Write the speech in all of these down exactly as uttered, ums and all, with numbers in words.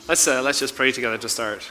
Let's uh, let's just pray together to start.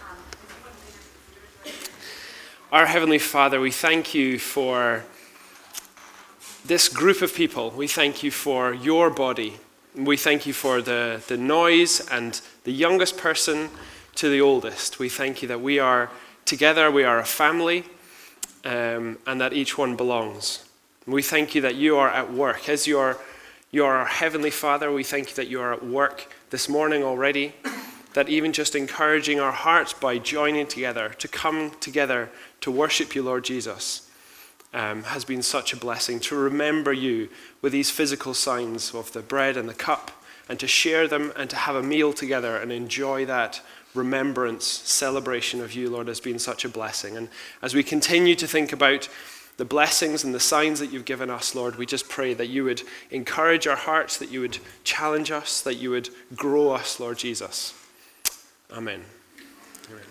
Our Heavenly Father, we thank you for this group of people. We thank you for your body. We thank you for the, the noise and the youngest person to the oldest. We thank you that we are together, we are a family, um, and that each one belongs. We thank you that you are at work. As you are, you are our Heavenly Father, we thank you that you are at work this morning already, that even just encouraging our hearts by joining together, to come together to worship you, Lord Jesus, um, has been such a blessing. To remember you with these physical signs of the bread and the cup, and to share them and to have a meal together and enjoy that remembrance, celebration of you, Lord, has been such a blessing. And as we continue to think about the blessings and the signs that you've given us, Lord, we just pray that you would encourage our hearts, that you would challenge us, that you would grow us, Lord Jesus. Amen. Amen.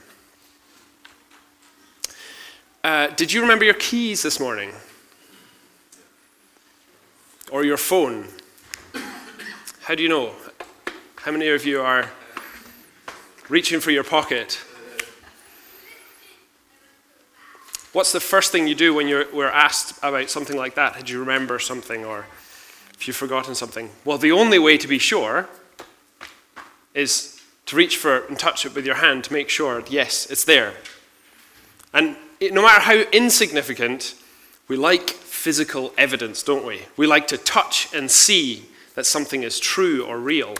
Uh, did you remember your keys this morning? Or your phone? How do you know? How many of you are reaching for your pocket? What's the first thing you do when you're we're asked about something like that? Did you remember something, or if you've forgotten something? Well, the only way to be sure is to reach for it and touch it with your hand to make sure, yes, it's there. And it, no matter how insignificant, we like physical evidence, don't we? We like to touch and see that something is true or real.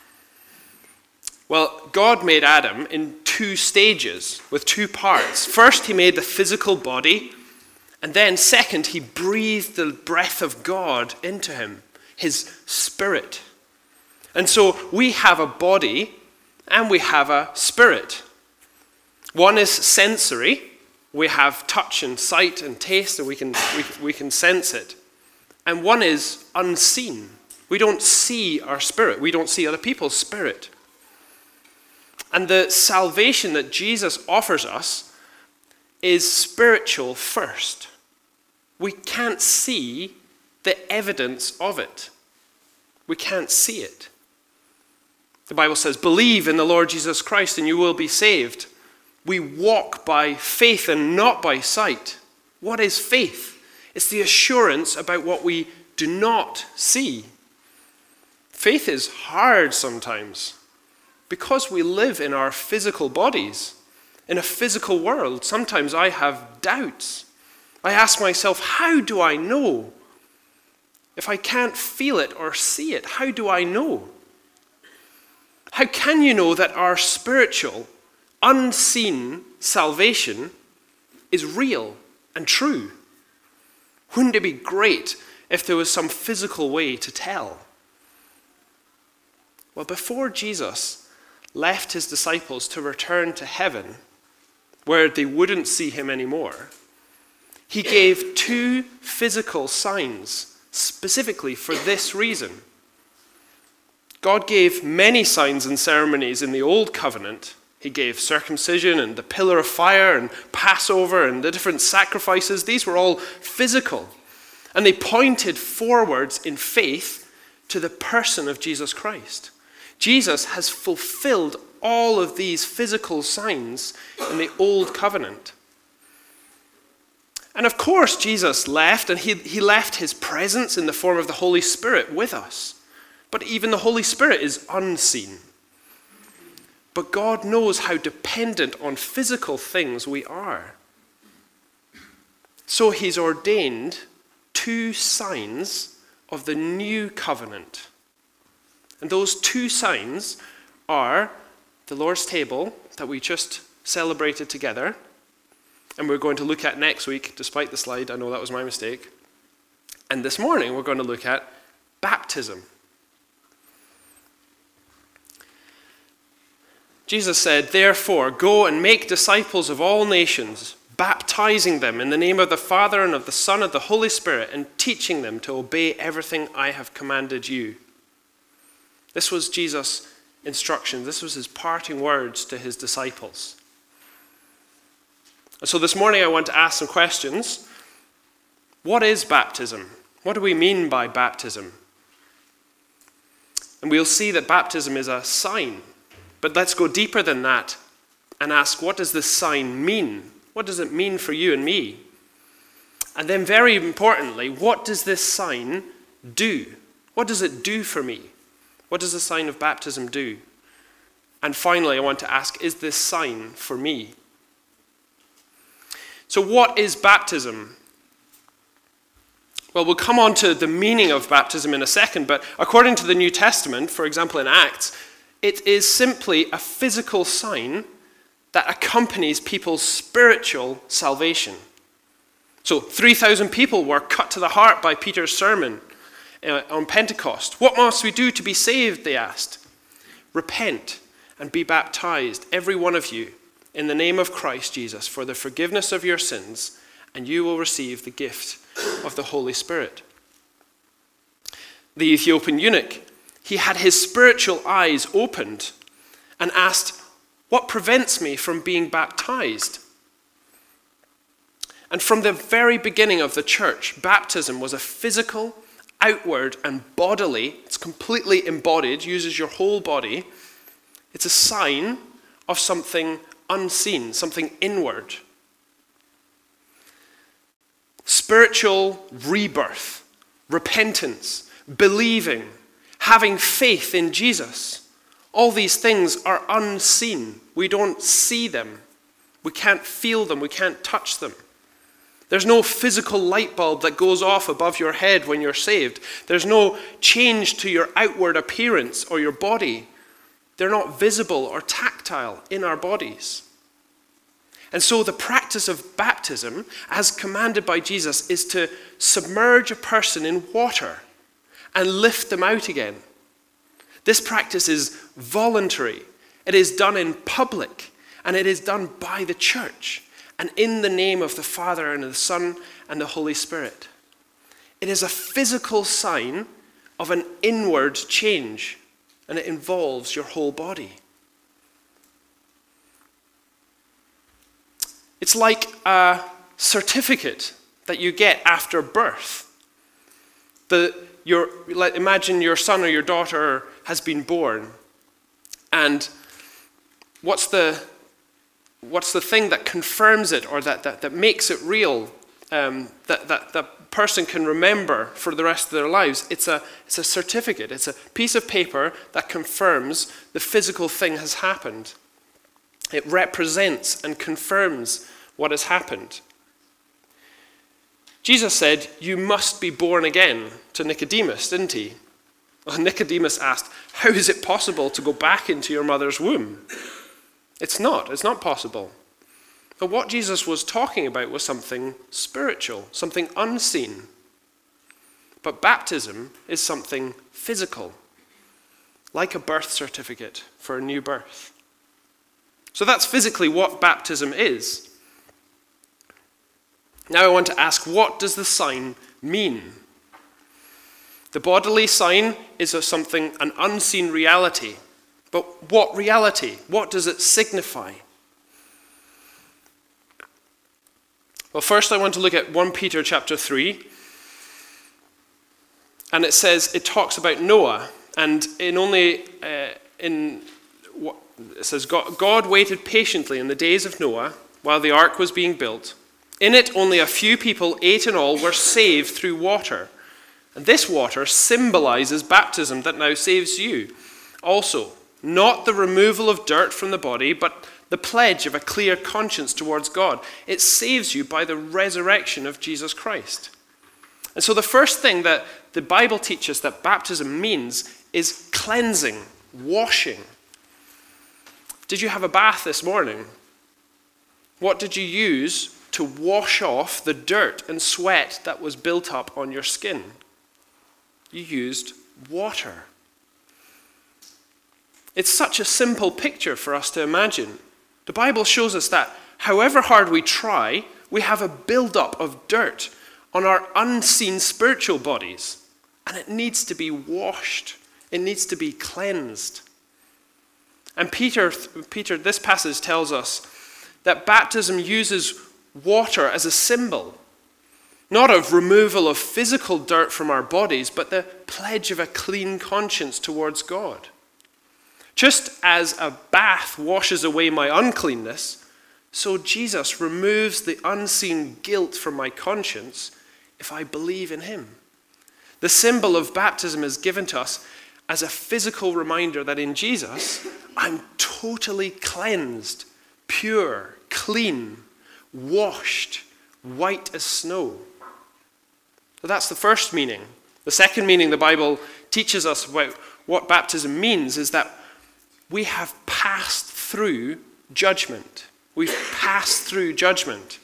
Well, God made Adam in two stages, with two parts. First, he made the physical body, and then second, he breathed the breath of God into him, his spirit. And so we have a body and we have a spirit. One is sensory. We have touch and sight and taste, and we can we, we can sense it. And one is unseen. We don't see our spirit. We don't see other people's spirit. And the salvation that Jesus offers us is spiritual first. We can't see the evidence of it. We can't see it. The Bible says, believe in the Lord Jesus Christ and you will be saved. We walk by faith and not by sight. What is faith? It's the assurance about what we do not see. Faith is hard sometimes because we live in our physical bodies, in a physical world. Sometimes I have doubts. I ask myself, how do I know? If I can't feel it or see it, how do I know? How can you know that our spiritual, unseen salvation is real and true? Wouldn't it be great if there was some physical way to tell? Well, before Jesus left his disciples to return to heaven, where they wouldn't see him anymore, he gave two physical signs specifically for this reason. God gave many signs and ceremonies in the Old Covenant. He gave circumcision and the pillar of fire and Passover and the different sacrifices. These were all physical. And they pointed forwards in faith to the person of Jesus Christ. Jesus has fulfilled all of these physical signs in the Old Covenant. And of course, Jesus left, and he, he left his presence in the form of the Holy Spirit with us. But even the Holy Spirit is unseen. But God knows how dependent on physical things we are. So he's ordained two signs of the new covenant. And those two signs are the Lord's table that we just celebrated together, and we're going to look at next week, despite the slide. I know that was my mistake. And this morning we're going to look at baptism. Jesus said, therefore, go and make disciples of all nations, baptizing them in the name of the Father and of the Son and of the Holy Spirit, and teaching them to obey everything I have commanded you. This was Jesus' instruction. This was his parting words to his disciples. And so this morning I want to ask some questions. What is baptism? What do we mean by baptism? And we'll see that baptism is a sign. But let's go deeper than that and ask, what does this sign mean? What does it mean for you and me? And then very importantly, what does this sign do? What does it do for me? What does the sign of baptism do? And finally, I want to ask, is this sign for me? So what is baptism? Well, we'll come on to the meaning of baptism in a second, but according to the New Testament, for example in Acts, it is simply a physical sign that accompanies people's spiritual salvation. So three thousand people were cut to the heart by Peter's sermon uh, on Pentecost. What must we do to be saved, they asked. Repent and be baptized, every one of you, in the name of Christ Jesus, for the forgiveness of your sins, and you will receive the gift of the Holy Spirit. The Ethiopian eunuch, he had his spiritual eyes opened and asked, what prevents me from being baptized? And from the very beginning of the church, baptism was a physical, outward, and bodily, it's completely embodied, uses your whole body. It's a sign of something unseen, something inward. Spiritual rebirth, repentance, believing, having faith in Jesus. All these things are unseen. We don't see them. We can't feel them. We can't touch them. There's no physical light bulb that goes off above your head when you're saved. There's no change to your outward appearance or your body. They're not visible or tactile in our bodies. And so the practice of baptism, as commanded by Jesus, is to submerge a person in water and lift them out again. This practice is voluntary. It is done in public, and it is done by the church, and in the name of the Father and the Son and the Holy Spirit. It is a physical sign of an inward change, and it involves your whole body. It's like a certificate that you get after birth. The, your, like, imagine your son or your daughter has been born, and what's the what's the thing that confirms it or that, that, that makes it real, um, that, that that person can remember for the rest of their lives? It's a, it's a certificate. It's a piece of paper that confirms the physical thing has happened. It represents and confirms what has happened. Jesus said, you must be born again to Nicodemus, didn't he? Well, Nicodemus asked, how is it possible to go back into your mother's womb? It's not. It's not possible. But what Jesus was talking about was something spiritual, something unseen. But baptism is something physical, like a birth certificate for a new birth. So that's physically what baptism is. Now I want to ask, what does the sign mean? The bodily sign is of something, an unseen reality. But what reality? What does it signify? Well, first I want to look at First Peter chapter three. And it says, it talks about Noah. And in only, uh, in what it says, God, God waited patiently in the days of Noah while the ark was being built. In it, only a few people, eight in all, were saved through water. And this water symbolizes baptism that now saves you. Also, not the removal of dirt from the body, but the pledge of a clear conscience towards God. It saves you by the resurrection of Jesus Christ. And so the first thing that the Bible teaches that baptism means is cleansing, washing. Did you have a bath this morning? What did you use to wash off the dirt and sweat that was built up on your skin? You used water. It's such a simple picture for us to imagine. The Bible shows us that however hard we try, we have a buildup of dirt on our unseen spiritual bodies. And it needs to be washed. It needs to be cleansed. And Peter, Peter, this passage tells us that baptism uses water as a symbol, not of removal of physical dirt from our bodies, but the pledge of a clean conscience towards God. Just as a bath washes away my uncleanness, so Jesus removes the unseen guilt from my conscience if I believe in him. The symbol of baptism is given to us as a physical reminder that in Jesus, I'm totally cleansed, pure, clean, washed, white as snow. So that's the first meaning. The second meaning the Bible teaches us about what baptism means is that we have passed through judgment. We've passed through judgment.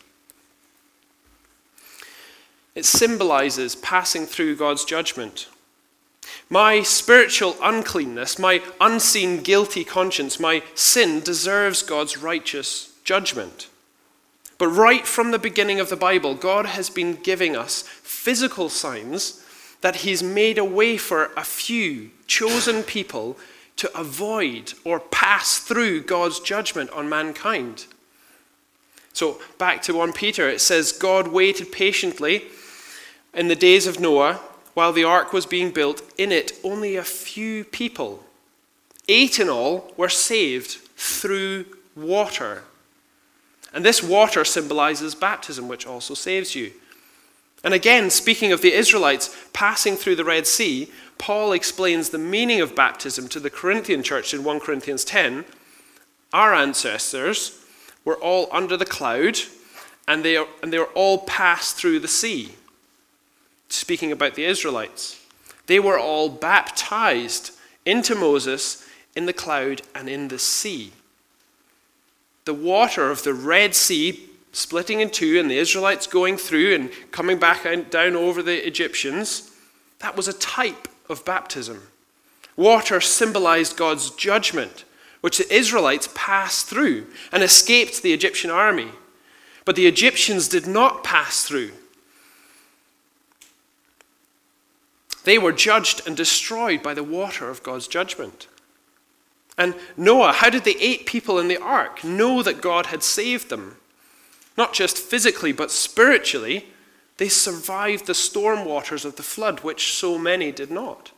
It symbolizes passing through God's judgment. My spiritual uncleanness, my unseen guilty conscience, my sin deserves God's righteous judgment. But right from the beginning of the Bible, God has been giving us physical signs that he's made a way for a few chosen people to avoid or pass through God's judgment on mankind. So back to First Peter, it says, God waited patiently in the days of Noah while the ark was being built. In it, only a few people, eight in all, were saved through water. And this water symbolizes baptism, which also saves you. And again, speaking of the Israelites passing through the Red Sea, Paul explains the meaning of baptism to the Corinthian church in First Corinthians ten. Our ancestors were all under the cloud, and they, are, and they were all passed through the sea. Speaking about the Israelites, they were all baptized into Moses in the cloud and in the sea. The water of the Red Sea splitting in two and the Israelites going through and coming back down over the Egyptians, that was a type of baptism. Water symbolized God's judgment, which the Israelites passed through and escaped the Egyptian army. But the Egyptians did not pass through. They were judged and destroyed by the water of God's judgment. And Noah, how did the eight people in the ark know that God had saved them? Not just physically, but spiritually. They survived the storm waters of the flood, which so many did not.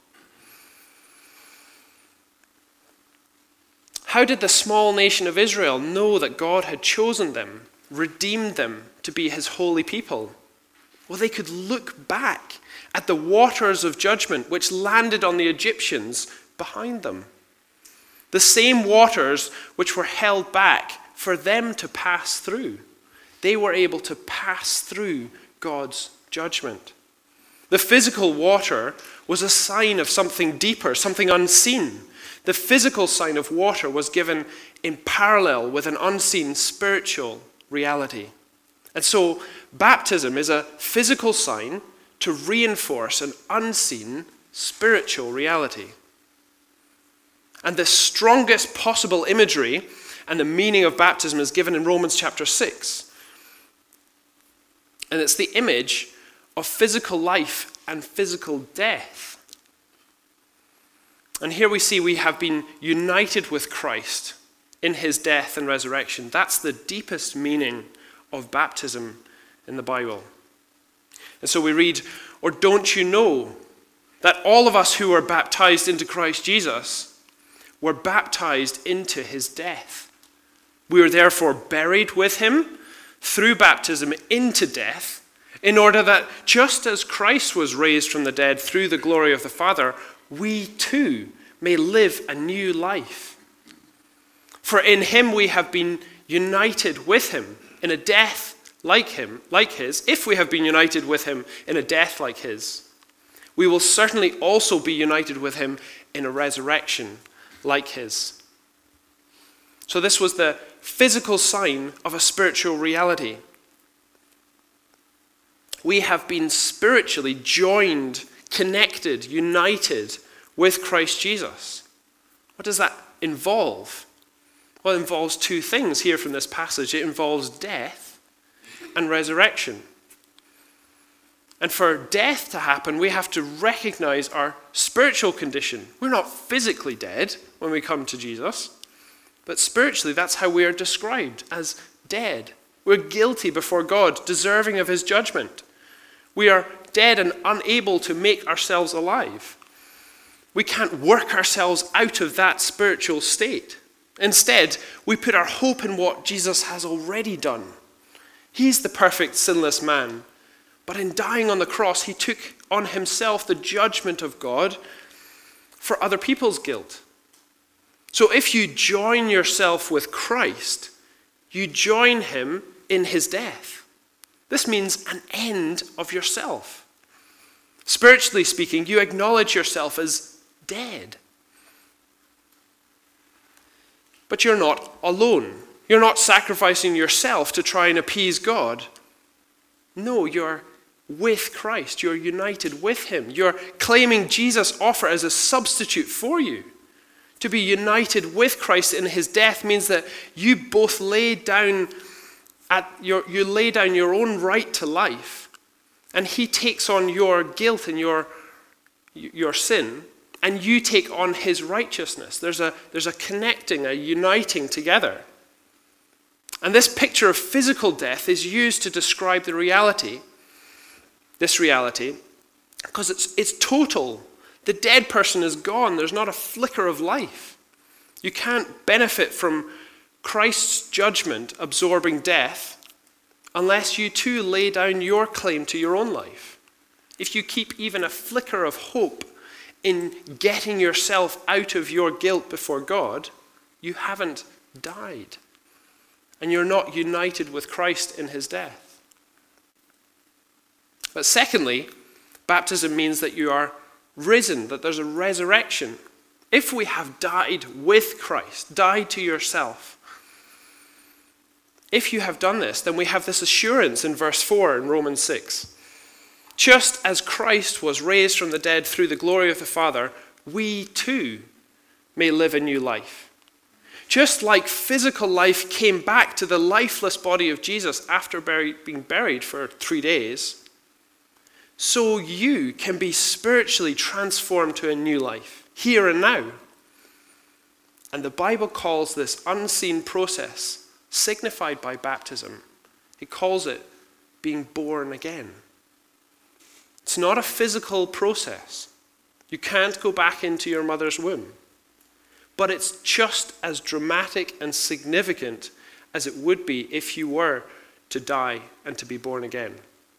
How did the small nation of Israel know that God had chosen them, redeemed them to be his holy people? Well, they could look back at the waters of judgment which landed on the Egyptians behind them. The same waters which were held back for them to pass through. They were able to pass through God's judgment. The physical water was a sign of something deeper, something unseen. The physical sign of water was given in parallel with an unseen spiritual reality. And so baptism is a physical sign to reinforce an unseen spiritual reality. And the strongest possible imagery and the meaning of baptism is given in Romans chapter six. And it's the image of physical life and physical death. And here we see we have been united with Christ in his death and resurrection. That's the deepest meaning of baptism in the Bible. And so we read, or don't you know that all of us who were baptized into Christ Jesus were baptized into his death? We were therefore buried with him through baptism into death, in order that just as Christ was raised from the dead through the glory of the Father, we too may live a new life. For in him we have been united with him in a death like him, like his. If we have been united with him in a death like his, we will certainly also be united with him in a resurrection like his. So this was the physical sign of a spiritual reality. We have been spiritually joined, connected, united with Christ Jesus. What does that involve? Well, it involves two things here from this passage. It involves death and resurrection. And for death to happen, we have to recognize our spiritual condition. We're not physically dead when we come to Jesus, but spiritually, that's how we are described, as dead. We're guilty before God, deserving of his judgment. We are dead and unable to make ourselves alive. We can't work ourselves out of that spiritual state. Instead, we put our hope in what Jesus has already done. He's the perfect, sinless man. But in dying on the cross, he took on himself the judgment of God for other people's guilt. So if you join yourself with Christ, you join him in his death. This means an end of yourself. Spiritually speaking, you acknowledge yourself as dead. But you're not alone. You're not sacrificing yourself to try and appease God. No, you're with Christ. You're united with him. You're claiming Jesus' offer as a substitute for you. To be united with Christ in his death means that you both lay down at your you lay down your own right to life, and he takes on your guilt and your your sin, and you take on his righteousness. There's a there's a connecting, a uniting together. And this picture of physical death is used to describe the reality, this reality, because it's it's total. The dead person is gone. There's not a flicker of life. You can't benefit from Christ's judgment absorbing death unless you too lay down your claim to your own life. If you keep even a flicker of hope in getting yourself out of your guilt before God, you haven't died. And you're not united with Christ in his death. But secondly, baptism means that you are risen, that there's a resurrection. If we have died with Christ, died to yourself, if you have done this, then we have this assurance in verse four in Romans six. Just as Christ was raised from the dead through the glory of the Father, we too may live a new life. Just like physical life came back to the lifeless body of Jesus after buried, being buried for three days, so you can be spiritually transformed to a new life, here and now. And the Bible calls this unseen process, signified by baptism, it calls it being born again. It's not a physical process. You can't go back into your mother's womb. But it's just as dramatic and significant as it would be if you were to die and to be born again.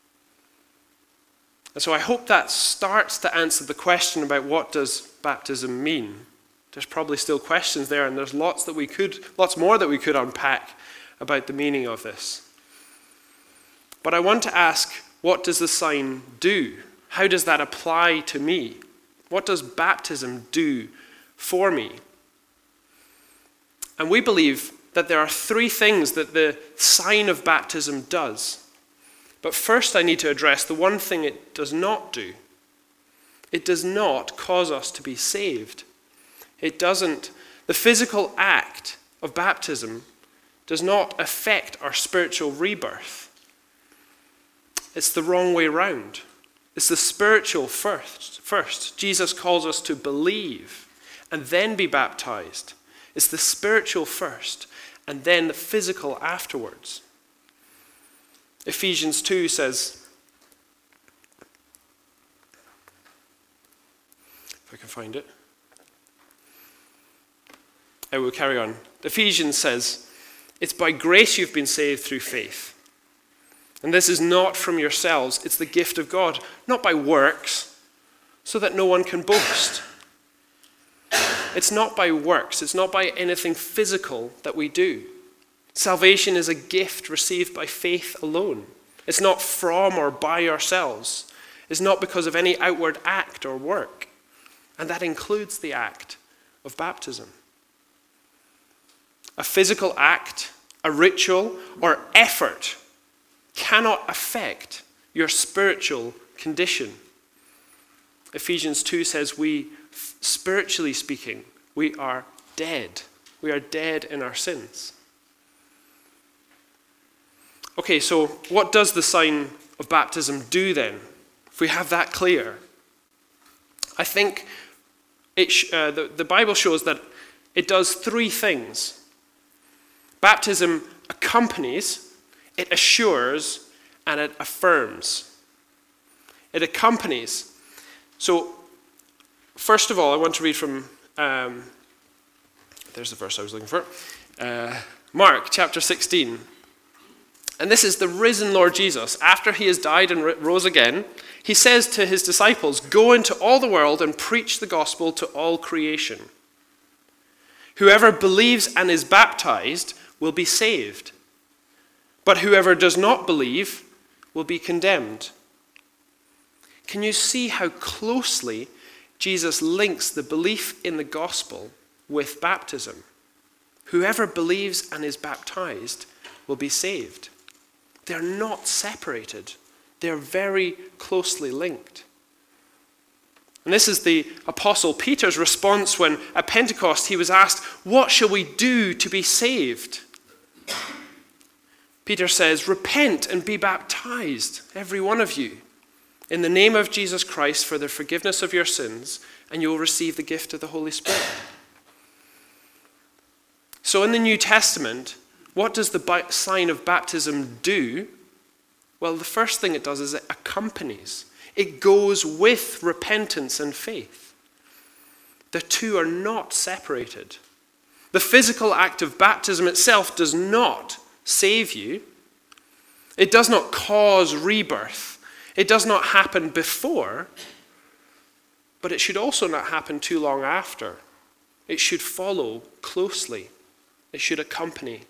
And so I hope that starts to answer the question about what does baptism mean. There's probably still questions there, and there's lots that we could, lots more that we could unpack about the meaning of this. But I want to ask, what does the sign do? How does that apply to me? What does baptism do for me? And we believe that there are three things that the sign of baptism does. But first I need to address the one thing it does not do. It does not cause us to be saved. It doesn't. The physical act of baptism does not affect our spiritual rebirth. It's the wrong way round. It's the spiritual first. First, Jesus calls us to believe and then be baptized. It's the spiritual first and then the physical afterwards. Ephesians two says, if I can find it, I will carry on. Ephesians says, it's by grace you've been saved through faith. And this is not from yourselves, it's the gift of God, not by works, so that no one can boast. It's not by works, it's not by anything physical that we do. Salvation is a gift received by faith alone. It's not from or by ourselves. It's not because of any outward act or work. And that includes the act of baptism. A physical act, a ritual, or effort cannot affect your spiritual condition. Ephesians two says we, spiritually speaking, we are dead. We are dead in our sins. Okay, so what does the sign of baptism do then? If we have that clear, I think it sh- uh, the, the Bible shows that it does three things. Baptism accompanies, it assures, and it affirms. It accompanies. So first of all, I want to read from, um, there's the verse I was looking for, uh, Mark chapter sixteen. And this is the risen Lord Jesus. After he has died and rose again, he says to his disciples, "Go into all the world and preach the gospel to all creation. Whoever believes and is baptized will be saved, but whoever does not believe will be condemned." Can you see how closely Jesus links the belief in the gospel with baptism? Whoever believes and is baptized will be saved. They're not separated. They're very closely linked. And this is the Apostle Peter's response when at Pentecost he was asked, "What shall we do to be saved?" Peter says, "Repent and be baptized, every one of you, in the name of Jesus Christ for the forgiveness of your sins, and you will receive the gift of the Holy Spirit." So in the New Testament, what does the sign of baptism do? Well, the first thing it does is it accompanies. It goes with repentance and faith. The two are not separated. The physical act of baptism itself does not save you. It does not cause rebirth. It does not happen before, but it should also not happen too long after. It should follow closely. It should accompany.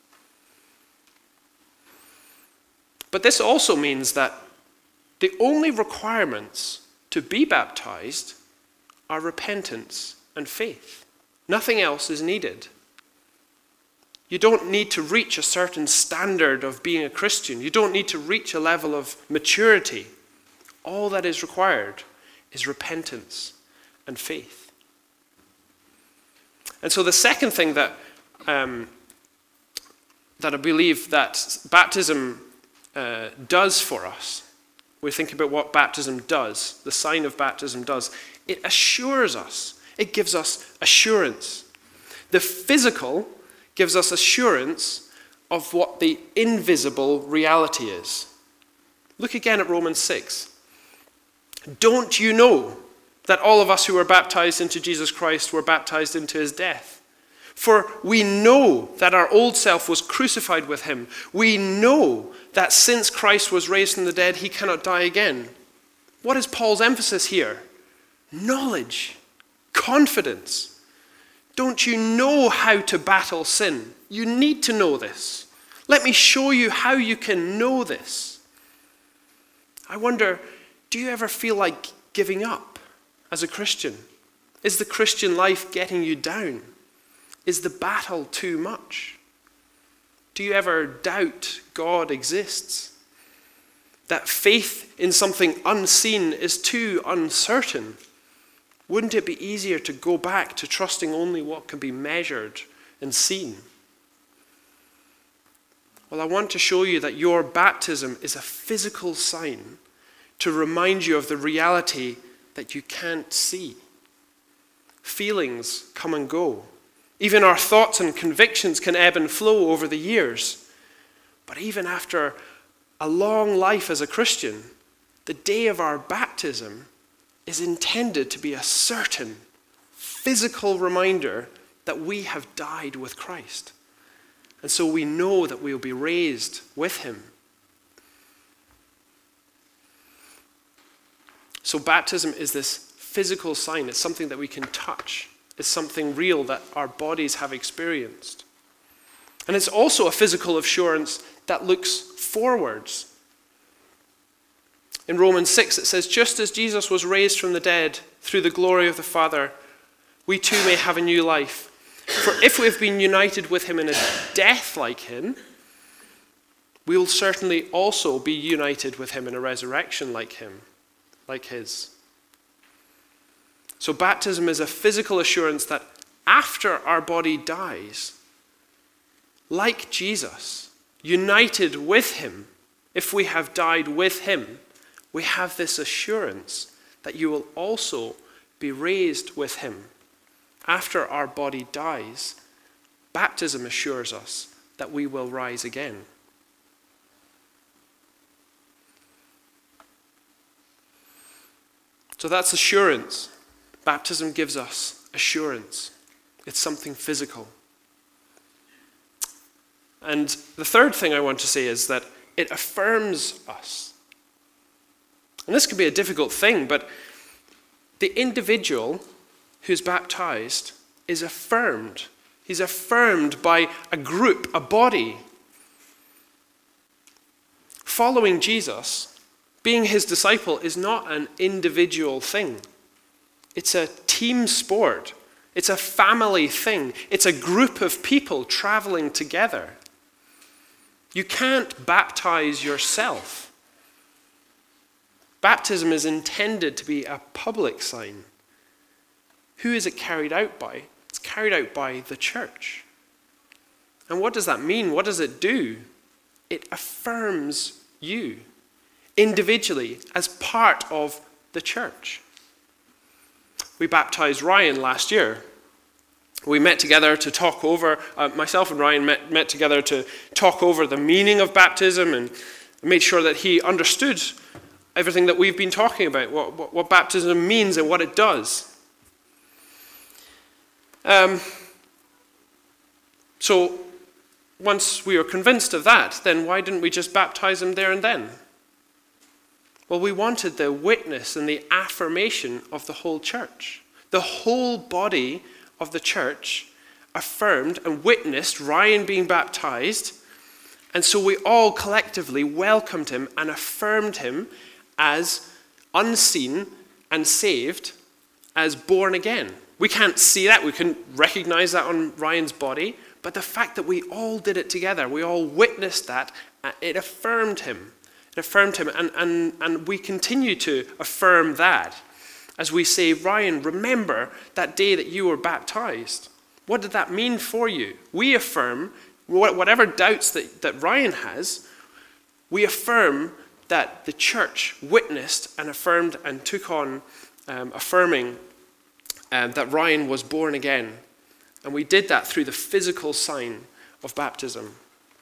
But this also means that the only requirements to be baptized are repentance and faith. Nothing else is needed. You don't need to reach a certain standard of being a Christian. You don't need to reach a level of maturity. All that is required is repentance and faith. And so the second thing that um, that I believe that baptism uh, does for us, we think about what baptism does, the sign of baptism does. It assures us. It gives us assurance. The physical gives us assurance of what the invisible reality is. Look again at Romans six. Don't you know that all of us who were baptized into Jesus Christ were baptized into his death? For we know that our old self was crucified with him. We know that since Christ was raised from the dead, he cannot die again. What is Paul's emphasis here? Knowledge, confidence. Don't you know how to battle sin? You need to know this. Let me show you how you can know this. I wonder, do you ever feel like giving up as a Christian? Is the Christian life getting you down? Is the battle too much? Do you ever doubt God exists? That faith in something unseen is too uncertain? Wouldn't it be easier to go back to trusting only what can be measured and seen? Well, I want to show you that your baptism is a physical sign to remind you of the reality that you can't see. Feelings come and go. Even our thoughts and convictions can ebb and flow over the years. But even after a long life as a Christian, the day of our baptism is intended to be a certain physical reminder that we have died with Christ. And so we know that we will be raised with him. So baptism is this physical sign. It's something that we can touch. It's something real that our bodies have experienced. And it's also a physical assurance that looks forwards. In Romans six it says, just as Jesus was raised from the dead through the glory of the Father, we too may have a new life. For if we have been united with him in a death like him, we will certainly also be united with him in a resurrection like him, like his. So baptism is a physical assurance that after our body dies, like Jesus, united with him, if we have died with him, we have this assurance that you will also be raised with him. After our body dies, baptism assures us that we will rise again. So that's assurance. Baptism gives us assurance. It's something physical. And the third thing I want to say is that it affirms us. And this can be a difficult thing, but the individual who's baptized is affirmed. He's affirmed by a group, a body. Following Jesus, being his disciple, is not an individual thing. It's a team sport. It's a family thing. It's a group of people traveling together. You can't baptize yourself. Baptism is intended to be a public sign. Who is it carried out by? It's carried out by the church. And what does that mean? What does it do? It affirms you individually as part of the church. We baptized Ryan last year. We met together to talk over, uh, myself and Ryan met, met together to talk over the meaning of baptism and made sure that he understood everything that we've been talking about, what, what, what baptism means and what it does. Um, so once we were convinced of that, then why didn't we just baptize him there and then? Well, we wanted the witness and the affirmation of the whole church. The whole body of the church affirmed and witnessed Ryan being baptized, and so we all collectively welcomed him and affirmed him as unseen and saved, as born again. We can't see that, we couldn't recognize that on Ryan's body, but the fact that we all did it together, we all witnessed that, it affirmed him. It affirmed him, and, and, and we continue to affirm that as we say, Ryan, remember that day that you were baptized. What did that mean for you? We affirm, whatever doubts that, that Ryan has, we affirm that the church witnessed and affirmed and took on um, affirming um, that Ryan was born again. And we did that through the physical sign of baptism.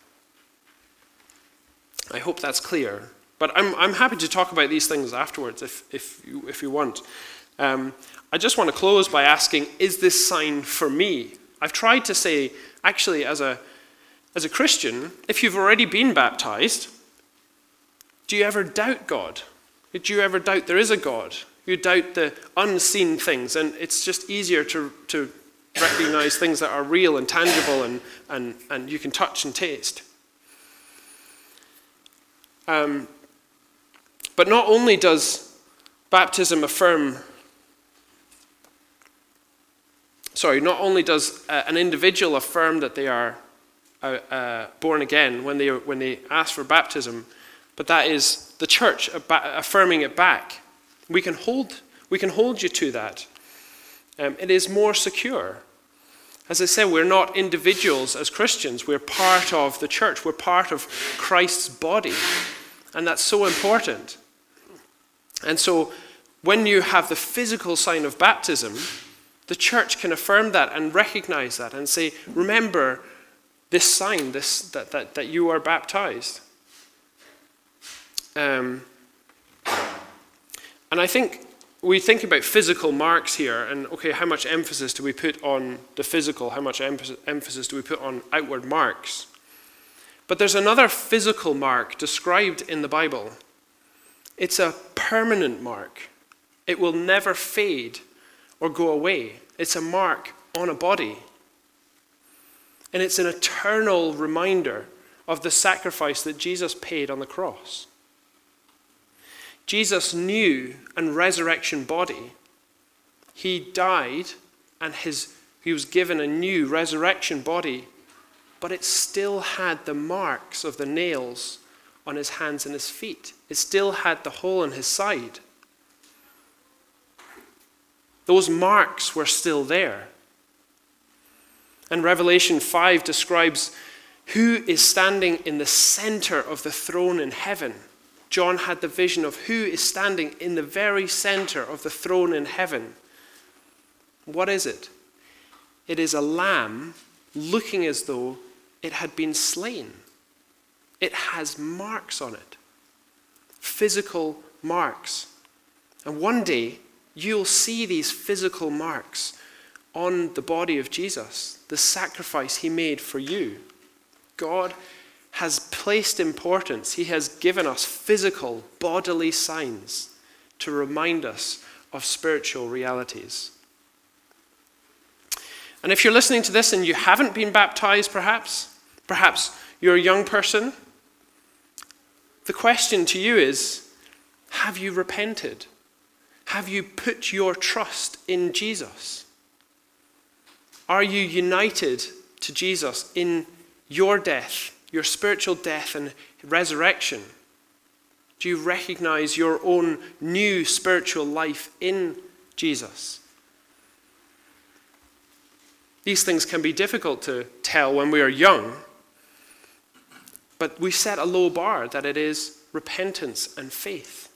I hope that's clear. But I'm I'm happy to talk about these things afterwards if if you, if you want. Um, I just want to close by asking, is this sign for me? I've tried to say, actually, as a as a Christian, if you've already been baptized, do you ever doubt God? Do you ever doubt there is a God? You doubt the unseen things, and it's just easier to to recognize things that are real and tangible and and, and you can touch and taste. Um, but not only does baptism affirm, sorry, not only does uh, an individual affirm that they are uh, uh, born again when they when they ask for baptism, but that is the church affirming it back. We can hold we can hold you to that. Um, it is more secure. As I said, we're not individuals as Christians. We're part of the church. We're part of Christ's body. And that's so important. And so when you have the physical sign of baptism, the church can affirm that and recognize that and say, remember this sign, this that, that, that you are baptized. Um, and I think we think about physical marks here, and okay, how much emphasis do we put on the physical? How much emphasis do we put on outward marks? But there's another physical mark described in the Bible. It's a permanent mark. It will never fade or go away. It's a mark on a body. And it's an eternal reminder of the sacrifice that Jesus paid on the cross. Jesus' new and resurrection body, he died and his, he was given a new resurrection body, but it still had the marks of the nails on his hands and his feet. It still had the hole in his side. Those marks were still there. And Revelation five describes who is standing in the center of the throne in heaven. John had the vision of who is standing in the very center of the throne in heaven. What is it? It is a lamb looking as though it had been slain. It has marks on it. Physical marks. And one day, you'll see these physical marks on the body of Jesus, the sacrifice he made for you. God has placed importance. He has given us physical, bodily signs to remind us of spiritual realities. And if you're listening to this and you haven't been baptized, perhaps, perhaps you're a young person, the question to you is, have you repented? Have you put your trust in Jesus? Are you united to Jesus in your death, your spiritual death and resurrection? Do you recognize your own new spiritual life in Jesus? These things can be difficult to tell when we are young, but we set a low bar that it is repentance and faith.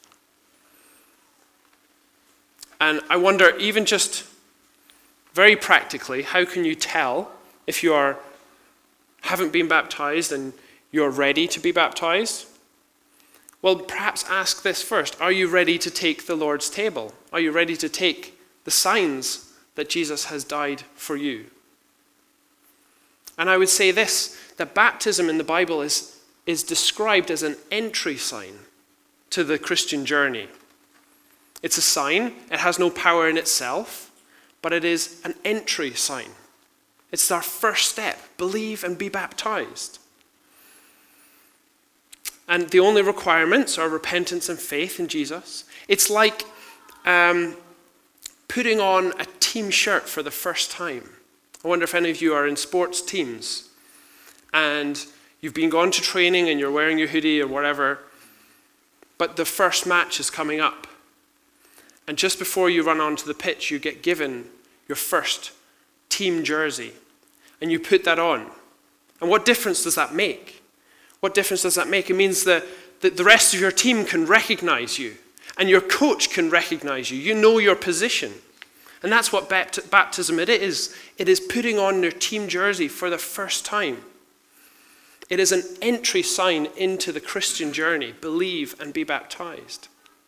And I wonder, even just very practically, how can you tell if you are haven't been baptized and you're ready to be baptized? Well, perhaps ask this first. Are you ready to take the Lord's table? Are you ready to take the signs that Jesus has died for you? And I would say this, that baptism in the Bible is, is described as an entry sign to the Christian journey. It's a sign. It has no power in itself, but it is an entry sign. It's our first step. Believe and be baptized. And the only requirements are repentance and faith in Jesus. It's like um, putting on a team shirt for the first time. I wonder if any of you are in sports teams and you've been gone to training and you're wearing your hoodie or whatever, but the first match is coming up. And just before you run onto the pitch, you get given your first team jersey and you put that on. And what difference does that make? What difference does that make? It means that the rest of your team can recognize you and your coach can recognize you. You know your position. And that's what bapt- baptism it is. It is putting on their team jersey for the first time. It is an entry sign into the Christian journey. Believe and be baptized.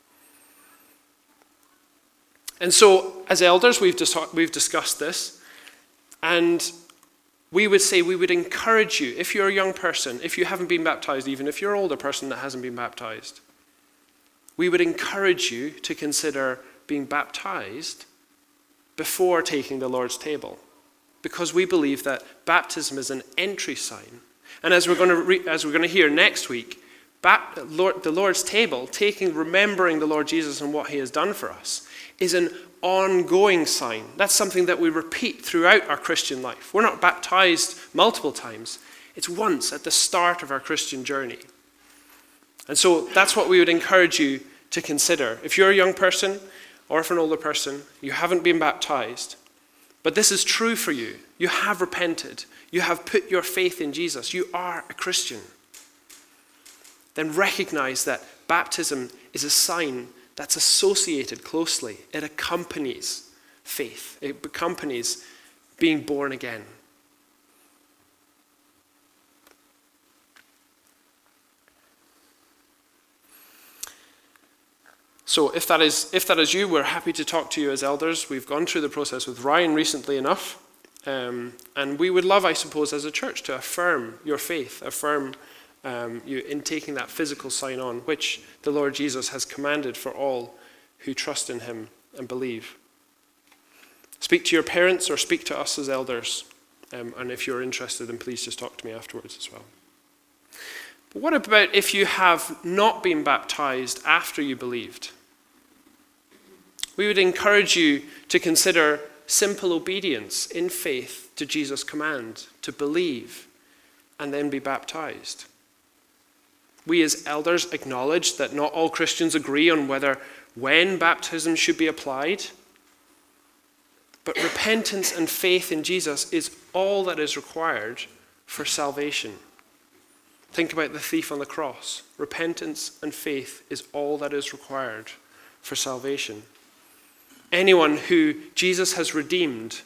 And so, as elders, we've, dis- we've discussed this. And we would say, we would encourage you, if you're a young person, if you haven't been baptized, even if you're an older person that hasn't been baptized, we would encourage you to consider being baptized before taking the Lord's table, because we believe that baptism is an entry sign. And as we're going to re- as we're going to hear next week, bap- Lord, the Lord's table, taking, remembering the Lord Jesus and what he has done for us, is an ongoing sign. That's something that we repeat throughout our Christian life. We're not baptized multiple times. It's once at the start of our Christian journey. And so that's what we would encourage you to consider. If you're a young person, or if an older person, you haven't been baptized, but this is true for you. You have repented. You have put your faith in Jesus. You are a Christian. Then recognize that baptism is a sign that's associated closely. It accompanies faith. It accompanies being born again. So if that is if that is you, we're happy to talk to you as elders. We've gone through the process with Ryan recently enough. Um, and we would love, I suppose, as a church to affirm your faith, affirm um, you in taking that physical sign on, which the Lord Jesus has commanded for all who trust in him and believe. Speak to your parents or speak to us as elders. Um, and if you're interested, then please just talk to me afterwards as well. But what about if you have not been baptized after you believed? We would encourage you to consider simple obedience in faith to Jesus' command, to believe and then be baptized. We as elders acknowledge that not all Christians agree on whether when baptism should be applied, but repentance and faith in Jesus is all that is required for salvation. Think about the thief on the cross. Repentance and faith is all that is required for salvation. Anyone who Jesus has redeemed,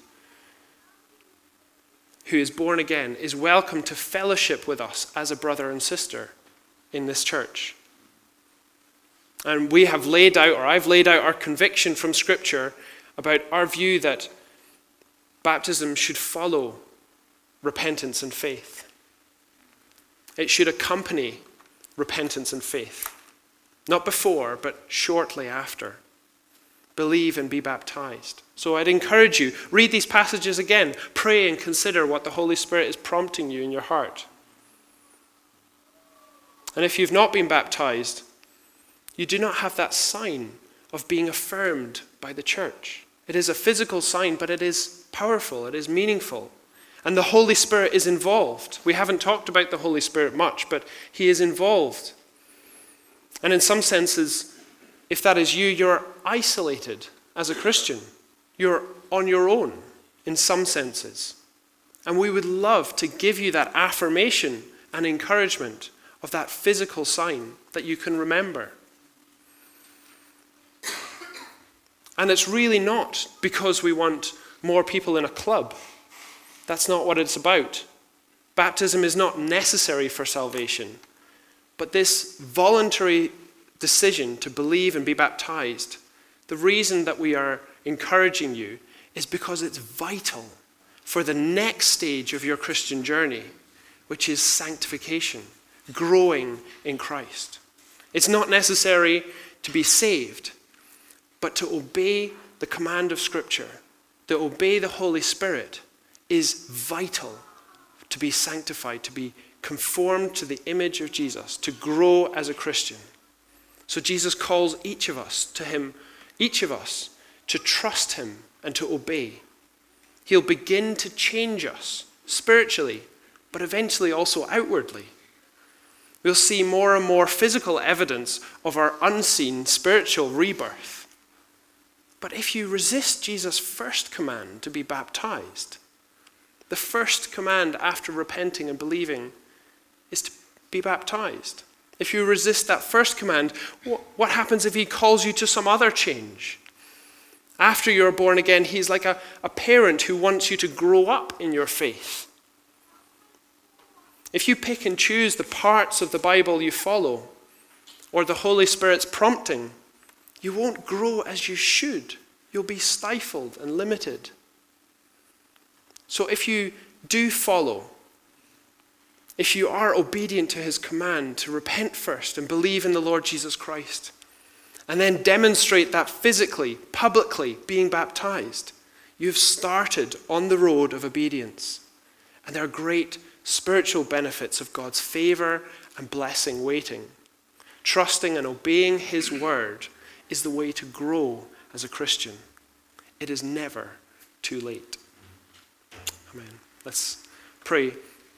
who is born again, is welcome to fellowship with us as a brother and sister in this church. And we have laid out, or I've laid out our conviction from Scripture about our view that baptism should follow repentance and faith. It should accompany repentance and faith. Not before, but shortly after. Believe and be baptized. So I'd encourage you, read these passages again. Pray and consider what the Holy Spirit is prompting you in your heart. And if you've not been baptized, you do not have that sign of being affirmed by the church. It is a physical sign, but it is powerful, it is meaningful. And the Holy Spirit is involved. We haven't talked about the Holy Spirit much, but he is involved. And in some senses, if that is you, you're isolated as a Christian. You're on your own in some senses. And we would love to give you that affirmation and encouragement of that physical sign that you can remember. And it's really not because we want more people in a club. That's not what it's about. Baptism is not necessary for salvation. But this voluntary decision to believe and be baptized, the reason that we are encouraging you is because it's vital for the next stage of your Christian journey, which is sanctification, growing in Christ. It's not necessary to be saved, but to obey the command of Scripture, to obey the Holy Spirit, is vital to be sanctified, to be conformed to the image of Jesus, to grow as a Christian. So Jesus calls each of us to him, each of us, to trust him and to obey. He'll begin to change us spiritually, but eventually also outwardly. We'll see more and more physical evidence of our unseen spiritual rebirth. But if you resist Jesus' first command to be baptized, the first command after repenting and believing is to be baptized. If you resist that first command, what happens if he calls you to some other change? After you're born again, he's like a, a parent who wants you to grow up in your faith. If you pick and choose the parts of the Bible you follow, or the Holy Spirit's prompting, you won't grow as you should. You'll be stifled and limited. So if you do follow, if you are obedient to his command to repent first and believe in the Lord Jesus Christ, and then demonstrate that physically, publicly, being baptized, you've started on the road of obedience. And there are great spiritual benefits of God's favor and blessing waiting. Trusting and obeying his word is the way to grow as a Christian. It is never too late. Amen. Let's pray.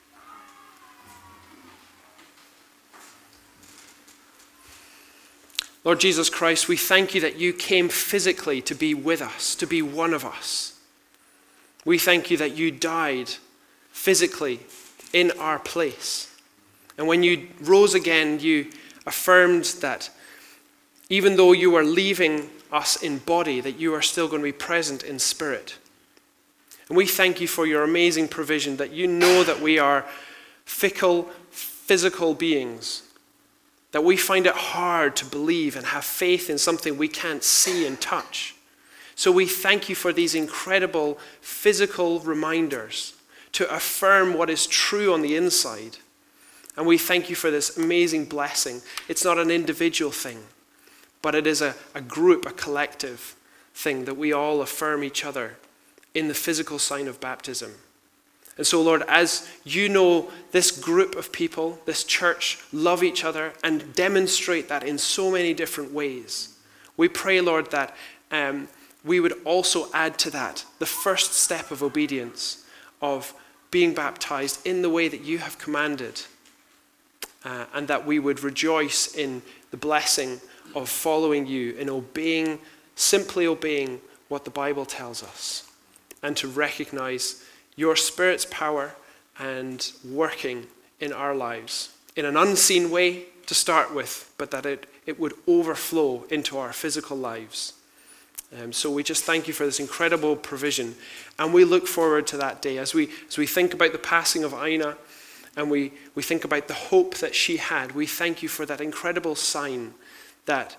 Lord Jesus Christ, we thank you that you came physically to be with us, to be one of us. We thank you that you died physically in our place. And when you rose again, you affirmed that even though you are leaving us in body, that you are still going to be present in spirit. And we thank you for your amazing provision, that you know that we are fickle, physical beings, that we find it hard to believe and have faith in something we can't see and touch. So we thank you for these incredible physical reminders to affirm what is true on the inside. And we thank you for this amazing blessing. It's not an individual thing, but it is a, a group, a collective thing that we all affirm each other in the physical sign of baptism. And so, Lord, as you know this group of people, this church, love each other and demonstrate that in so many different ways, we pray, Lord, that um, we would also add to that the first step of obedience, of being baptized in the way that you have commanded, uh, and that we would rejoice in the blessing of following you, in obeying, simply obeying what the Bible tells us, and to recognize your Spirit's power and working in our lives in an unseen way to start with, but that it, it would overflow into our physical lives. Um, so we just thank you for this incredible provision, and we look forward to that day as we as we think about the passing of Ina, and we, we think about the hope that she had. We thank you for that incredible sign that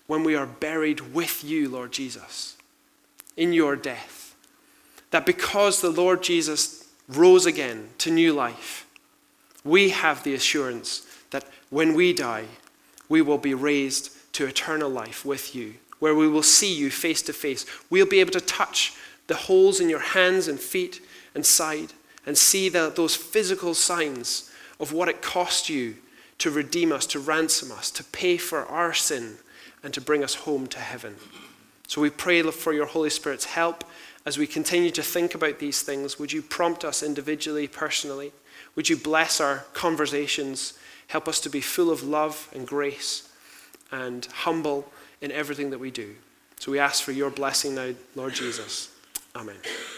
when we are buried with you, Lord Jesus, in your death. That because the Lord Jesus rose again to new life, we have the assurance that when we die, we will be raised to eternal life with you, where we will see you face to face. We'll be able to touch the holes in your hands and feet and side and see the, those physical signs of what it cost you to redeem us, to ransom us, to pay for our sin, and to bring us home to heaven. So we pray for your Holy Spirit's help as we continue to think about these things. Would you prompt us individually, personally? Would you bless our conversations? Help us to be full of love and grace and humble in everything that we do. So we ask for your blessing now, Lord Jesus. Amen.